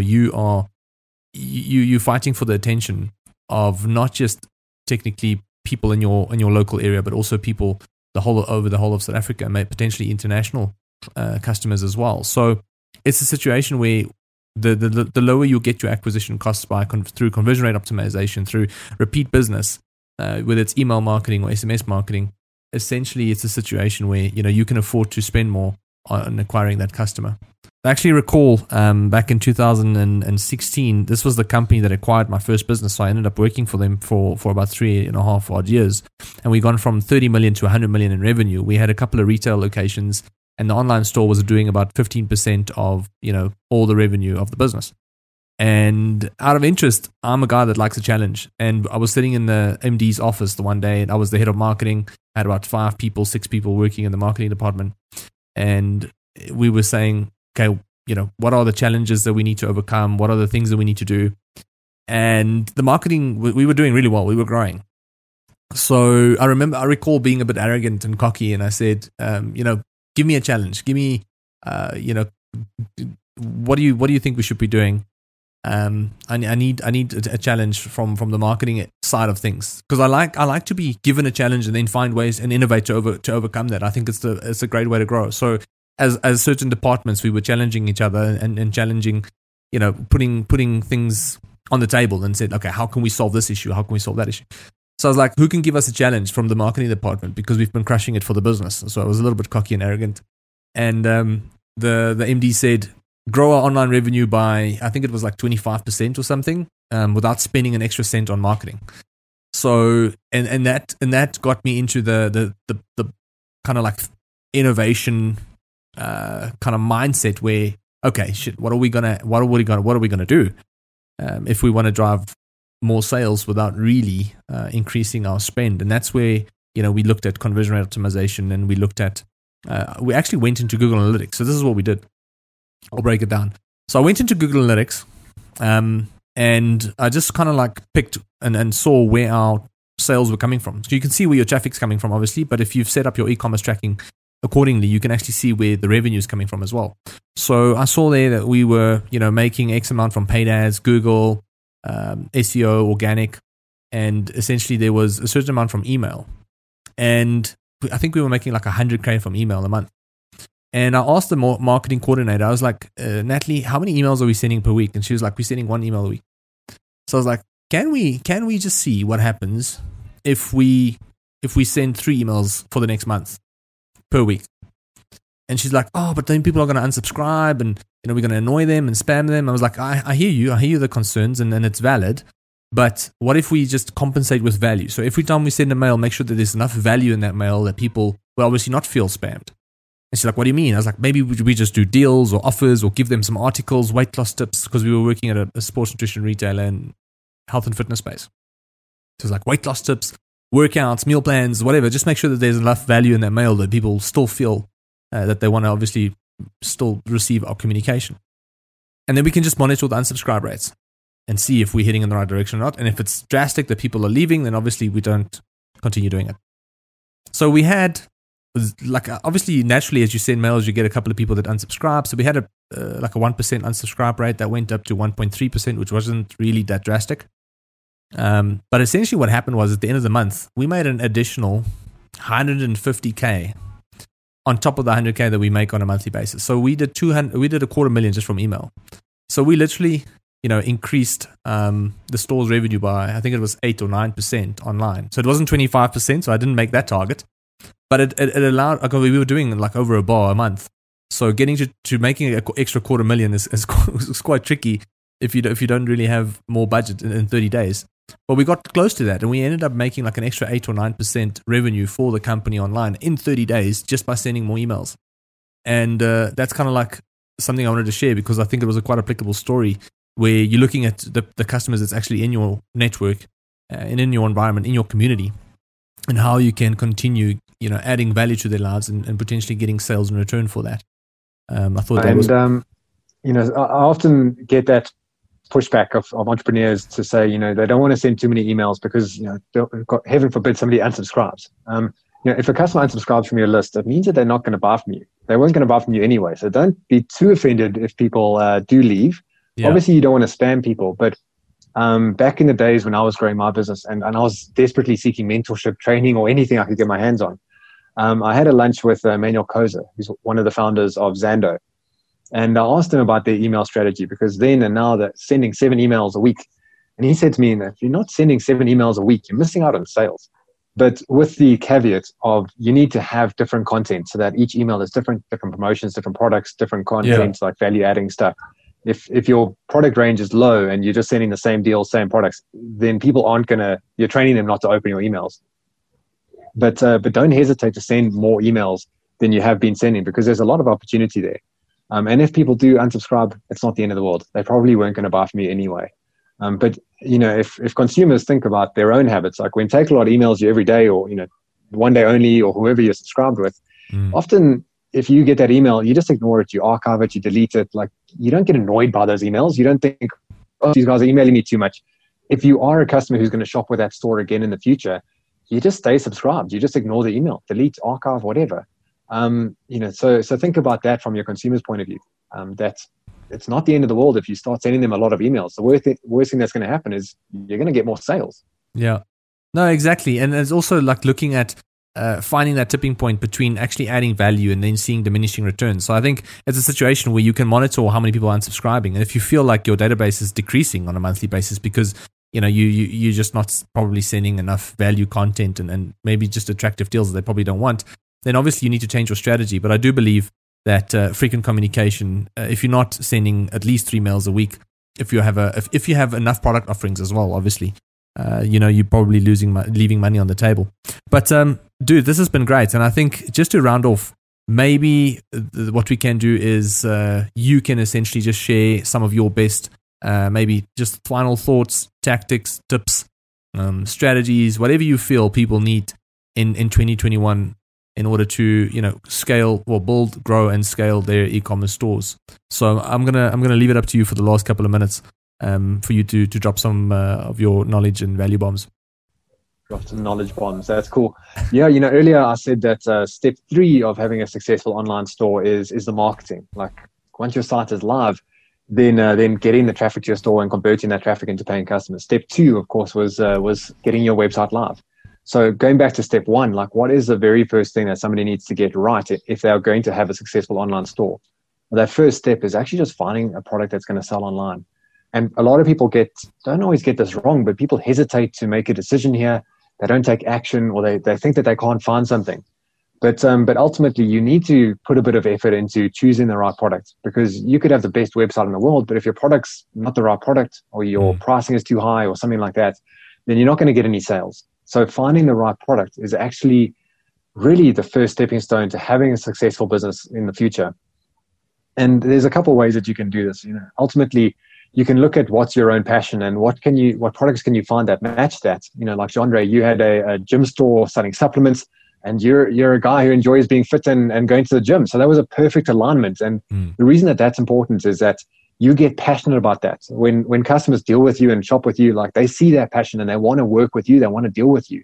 S2: you're fighting for the attention of not just technically people in your local area, but also people over the whole of South Africa, and potentially international customers as well. So it's a situation where the lower you get your acquisition costs through conversion rate optimization, through repeat business, whether it's email marketing or SMS marketing, essentially it's a situation where you can afford to spend more on acquiring that customer. I actually recall back in 2016, this was the company that acquired my first business. So I ended up working for them for about 3.5 odd years, and we gone from 30 million to 100 million in revenue. We had a couple of retail locations, and the online store was doing about 15% of all the revenue of the business. And out of interest, I'm a guy that likes a challenge. And I was sitting in the MD's office the one day, and I was the head of marketing. I had about 6 people working in the marketing department. And we were saying, okay, what are the challenges that we need to overcome? What are the things that we need to do? And the marketing, we were doing really well. We were growing. So I recall being a bit arrogant and cocky, and I said, give me a challenge. Give me, what do you think we should be doing? I need a challenge from the marketing side of things, because I like to be given a challenge and then find ways and innovate to overcome that. I think it's a great way to grow. So as certain departments, we were challenging each other and challenging, putting things on the table and said, okay, how can we solve this issue? How can we solve that issue? So I was like, who can give us a challenge from the marketing department, because we've been crushing it for the business. So I was a little bit cocky and arrogant, and the MD said, grow our online revenue by, I think it was like 25% or something, without spending an extra cent on marketing. So and that got me into the kind of like innovation kind of mindset where, okay, shit, what are we gonna do if we want to drive more sales without really increasing our spend? And that's where, we looked at conversion rate optimization, and we looked at we actually went into Google Analytics. So this is what we did. I'll break it down. So I went into Google Analytics, and I just kind of like picked and saw where our sales were coming from. So you can see where your traffic's coming from, obviously, but if you've set up your e-commerce tracking accordingly, you can actually see where the revenue is coming from as well. So I saw there that we were, making X amount from paid ads, Google, SEO, organic, and essentially there was a certain amount from email. And I think we were making like $100K from email a month. And I asked the marketing coordinator, I was like, Natalie, how many emails are we sending per week? And she was like, we're sending 1 email a week. So I was like, can we just see what happens if we send 3 emails for the next month per week? And she's like, oh, but then people are going to unsubscribe, and we're going to annoy them and spam them. I was like, I hear you the concerns, and it's valid. But what if we just compensate with value? So every time we send a mail, make sure that there's enough value in that mail that people will obviously not feel spammed. And she's like, what do you mean? I was like, maybe we just do deals or offers or give them some articles, weight loss tips, because we were working at a sports nutrition retailer and health and fitness space. So it's like weight loss tips, workouts, meal plans, whatever. Just make sure that there's enough value in that mail that people still feel that they want to obviously still receive our communication. And then we can just monitor the unsubscribe rates and see if we're heading in the right direction or not. And if it's drastic that people are leaving, then obviously we don't continue doing it. So we had, like, obviously naturally as you send mails, you get a couple of people that unsubscribe. So we had like a 1% unsubscribe rate that went up to 1.3%, which wasn't really that drastic. But essentially what happened was at the end of the month, we made an additional 150K on top of the 100K that we make on a monthly basis. So we did $250,000 just from email. So we literally, increased the store's revenue by, I think it was 8 or 9% online. So it wasn't 25%, so I didn't make that target. But it allowed, like, we were doing like over $1 a month. So getting to making an extra $250,000 is quite tricky if you don't really have more budget in 30 days. But we got close to that, and we ended up making like an extra 8 or 9% revenue for the company online in 30 days just by sending more emails. And that's kind of like something I wanted to share, because I think it was a quite applicable story where you're looking at the customers that's actually in your network and in your environment, in your community, and how you can continue, adding value to their lives and potentially getting sales in return for that. I thought that was...
S3: I often get that pushback of entrepreneurs to say, they don't want to send too many emails because, heaven forbid somebody unsubscribes. If a customer unsubscribes from your list, that means that they're not going to buy from you. They weren't going to buy from you anyway. So don't be too offended if people do leave. Yeah. Obviously, you don't want to spam people, but back in the days when I was growing my business and I was desperately seeking mentorship, training, or anything I could get my hands on, I had a lunch with Manuel Koza, who's one of the founders of Zando. And I asked him about their email strategy, because then and now they're sending 7 emails a week. And he said to me that if you're not sending 7 emails a week, you're missing out on sales. But with the caveat of you need to have different content so that each email is different promotions, different products, different content, like value adding stuff. If your product range is low and you're just sending the same deals, same products, then people you're training them not to open your emails. But don't hesitate to send more emails than you have been sending, because there's a lot of opportunity there. And if people do unsubscribe, it's not the end of the world. They probably weren't going to buy from you anyway. But if consumers think about their own habits, like when Takealot emails you every day, or one day only, or whoever you're subscribed with, often if you get that email, you just ignore it, you archive it, you delete it. Like, you don't get annoyed by those emails. You don't think, oh, these guys are emailing me too much. If you are a customer who's going to shop with that store again in the future, you just stay subscribed. You just ignore the email, delete, archive, whatever. So think about that from your consumer's point of view. It's not the end of the world if you start sending them a lot of emails. The worst thing that's going to happen is you're going to get more sales.
S2: Yeah, no, exactly. And it's also like looking at finding that tipping point between actually adding value and then seeing diminishing returns. So I think it's a situation where you can monitor how many people are unsubscribing. And if you feel like your database is decreasing on a monthly basis because you're just not probably sending enough value content and maybe just attractive deals that they probably don't want, then obviously you need to change your strategy. But I do believe that frequent communication, if you're not sending at least 3 mails a week, if you have enough product offerings as well, obviously, you're probably leaving money on the table. But Dude, this has been great. And I think just to round off, maybe what we can do is you can essentially just share some of your best, maybe just final thoughts, tactics, tips, strategies, whatever you feel people need in 2021 in order to, scale or build, grow, and scale their e-commerce stores. So I'm gonna leave it up to you for the last couple of minutes for you to drop some of your knowledge and value bombs.
S3: Drop some knowledge bombs. That's cool. Yeah, earlier I said that step 3 of having a successful online store is the marketing. Like once your site is live, then getting the traffic to your store and converting that traffic into paying customers. Step 2, of course, was getting your website live. So going back to step 1, like what is the very first thing that somebody needs to get right if they are going to have a successful online store? Well, that first step is actually just finding a product that's going to sell online. And a lot of people don't always get this wrong, but people hesitate to make a decision here. They don't take action, or they think that they can't find something. But ultimately, you need to put a bit of effort into choosing the right product, because you could have the best website in the world, but if your product's not the right product, or your pricing is too high or something like that, then you're not going to get any sales. So finding the right product is actually really the first stepping stone to having a successful business in the future. And there's a couple of ways that you can do this. Ultimately, you can look at what's your own passion and what products can you find that match that. Like Jean-Ray, you had a gym store selling supplements, and you're a guy who enjoys being fit and going to the gym. So that was a perfect alignment. And the reason that that's important is that you get passionate about that. When customers deal with you and shop with you, like they see that passion and they want to work with you, they want to deal with you.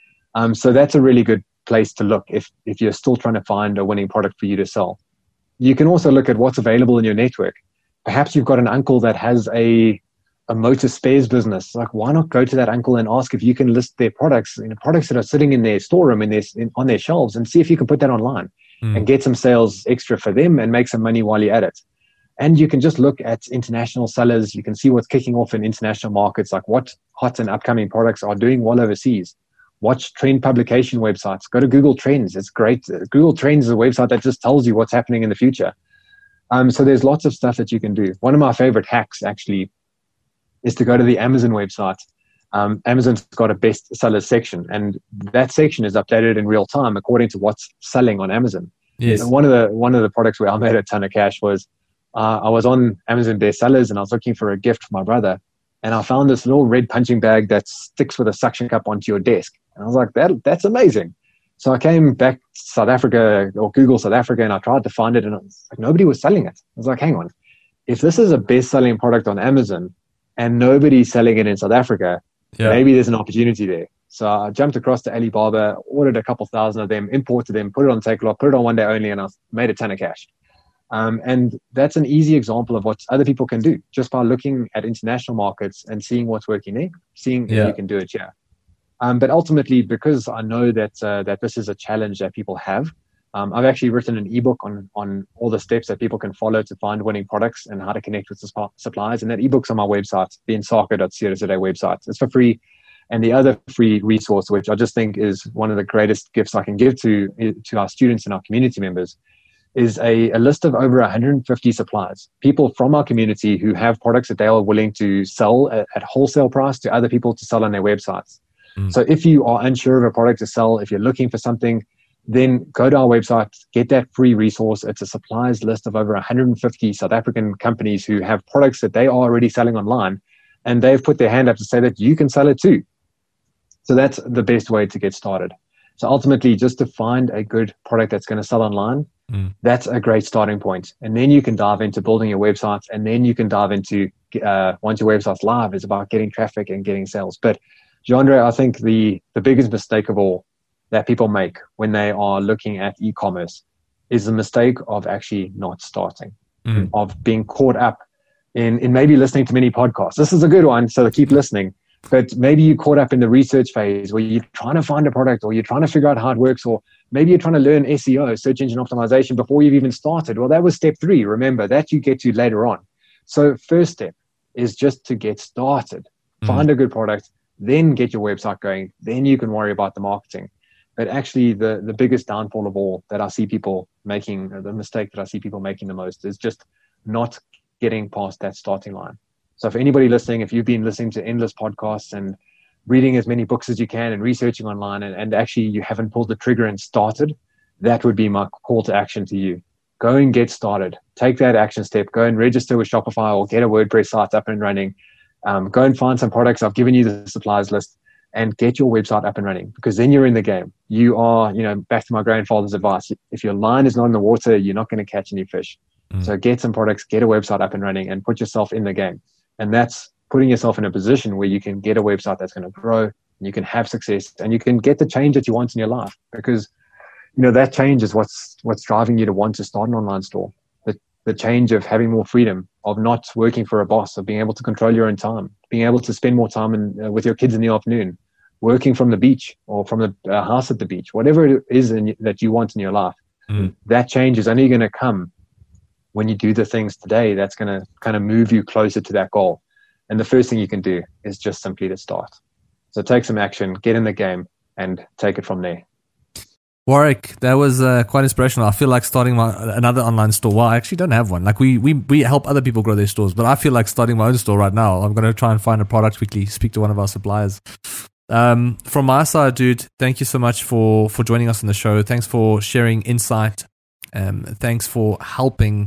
S3: So that's a really good place to look if you're still trying to find a winning product for you to sell. You can also look at what's available in your network. Perhaps you've got an uncle that has a motor spares business. Like, why not go to that uncle and ask if you can list their products, products that are sitting in their storeroom on their shelves, and see if you can put that online and get some sales extra for them and make some money while you're at it. And you can just look at international sellers. You can see what's kicking off in international markets, like what hot and upcoming products are doing well overseas. Watch trend publication websites. Go to Google Trends. It's great. Google Trends is a website that just tells you what's happening in the future. So there's lots of stuff that you can do. One of my favorite hacks actually is to go to the Amazon website. Amazon's got a best sellers section, and that section is updated in real time according to what's selling on Amazon.
S2: Yes.
S3: And one of the products where I made a ton of cash was I was on Amazon best sellers, and I was looking for a gift for my brother, and I found this little red punching bag that sticks with a suction cup onto your desk. And I was like, that's amazing. So I came back to South Africa, or Google South Africa, and I tried to find it, and like, nobody was selling it. I was like, hang on, if this is a best-selling product on Amazon and nobody's selling it in South Africa, maybe there's an opportunity there. So I jumped across to Alibaba, ordered a couple thousand of them, imported them, put it on Takealot, put it on one day only, and I made a ton of cash. And that's an easy example of what other people can do just by looking at international markets and seeing what's working there, seeing if you can do it here. But ultimately, because I know that this is a challenge that people have, I've actually written an ebook on all the steps that people can follow to find winning products and how to connect with the suppliers. And that ebook's on my website, the ensaka.co.za website. It's for free. And the other free resource, which I just think is one of the greatest gifts I can give to our students and our community members, is a list of over 150 suppliers, people from our community who have products that they are willing to sell at wholesale price to other people to sell on their websites. So if you are unsure of a product to sell, if you're looking for something, then go to our website, get that free resource. It's a suppliers list of over 150 South African companies who have products that they are already selling online, and they've put their hand up to say that you can sell it too. So that's the best way to get started. So ultimately, just to find a good product that's going to sell online, that's a great starting point. And then you can dive into building your website, and then you can dive into, once your website's live, it's about getting traffic and getting sales. But Jean-Ray, I think the biggest mistake of all that people make when they are looking at e-commerce is the mistake of actually not starting, of being caught up in maybe listening to many podcasts. This is a good one, so keep listening. But maybe you're caught up in the research phase where you're trying to find a product, or you're trying to figure out how it works, or maybe you're trying to learn SEO, search engine optimization, before you've even started. Well, that was step 3. Remember, that you get to later on. So first step is just to get started. Find a good product, then get your website going. Then you can worry about the marketing. But actually, the biggest downfall of all that I see people making, the mistake that I see people making the most, is just not getting past that starting line. So for anybody listening, if you've been listening to endless podcasts and reading as many books as you can and researching online, and actually you haven't pulled the trigger and started, that would be my call to action to you. Go and get started. Take that action step. Go and register with Shopify or get a WordPress site up and running. Go and find some products. I've given you the suppliers list, and get your website up and running, because then you're in the game. You are, back to my grandfather's advice, if your line is not in the water, you're not going to catch any fish. So get some products, get a website up and running, and put yourself in the game. And that's putting yourself in a position where you can get a website that's going to grow, and you can have success, and you can get the change that you want in your life, because that change is what's driving you to want to start an online store. The change of having more freedom, of not working for a boss, of being able to control your own time, being able to spend more time with your kids in the afternoon, working from the beach or from the house at the beach, whatever it is that you want in your life. That change is only going to come when you do the things today that's going to kind of move you closer to that goal. And the first thing you can do is just simply to start. So take some action, get in the game, and take it from there.
S2: Warwick, that was quite inspirational. I feel like starting another online store. Well, I actually don't have one. Like we help other people grow their stores, but I feel like starting my own store right now. I'm going to try and find a product quickly, speak to one of our suppliers. From my side, dude, thank you so much for joining us on the show. Thanks for sharing insight. Thanks for helping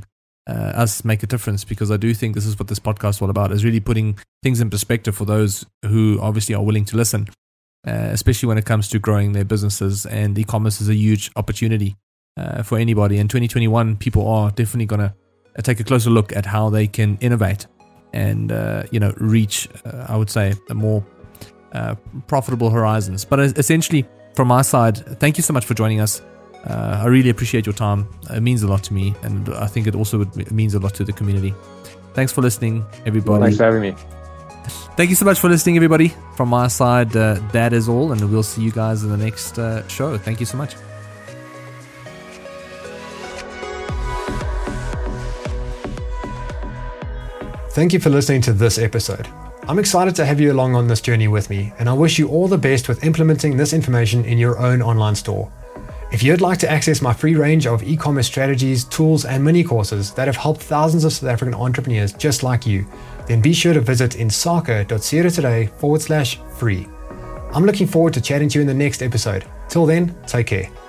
S2: us make a difference, because I do think this is what this podcast is all about, is really putting things in perspective for those who obviously are willing to listen. Especially when it comes to growing their businesses, and e-commerce is a huge opportunity for anybody. In 2021, people are definitely going to take a closer look at how they can innovate and reach, I would say, a more profitable horizons. But essentially, from my side, thank you so much for joining us. I really appreciate your time. It means a lot to me, and I think it also means a lot to the community. Thanks for listening, everybody.
S3: Thanks for having me.
S2: Thank you so much for listening, everybody. From my side, that is all, and we'll see you guys in the next show. Thank you so much.
S1: Thank you for listening to this episode. I'm excited to have you along on this journey with me, and I wish you all the best with implementing this information in your own online store. If you'd like to access my free range of e-commerce strategies, tools, and mini courses that have helped thousands of South African entrepreneurs just like you, then be sure to visit insaka.co today/free. I'm looking forward to chatting to you in the next episode. Till then, take care.